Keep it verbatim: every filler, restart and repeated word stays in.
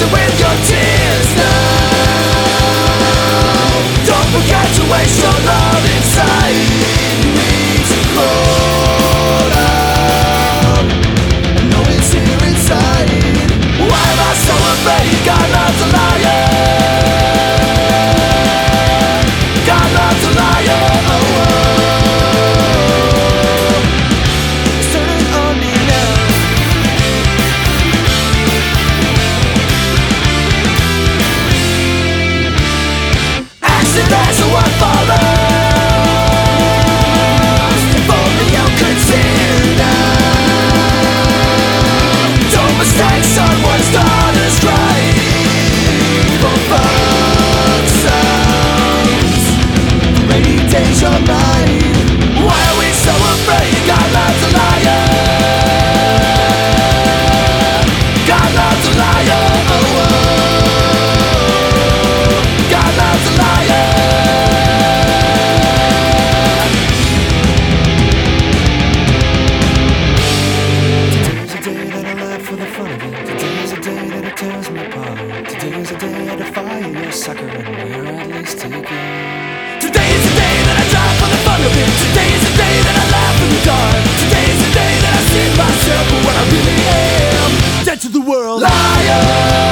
it with your tears now. Don't forget to waste your love inside me to call out. I know it's here inside. Why am I so afraid? God loves a liar. God loves a liar. Oh, oh. It's turning on me now. Accidents are what follows. If only you could see now. Don't mistake someone's daughter's cry for fun sounds. Rainy days you're mine. Why are we so afraid? God loves a liar. God loves a liar. Oh, oh. God loves a liar. Today's a day that I laugh for the fun of it. Today's a day that it tears me apart. Today's a day I defy your sucker and we're at least taken. Today is the day that I drive for the fun of it. Today is the day that I laugh in the dark. Today is the day that I see myself for what I really am. Dead to the world. Liar.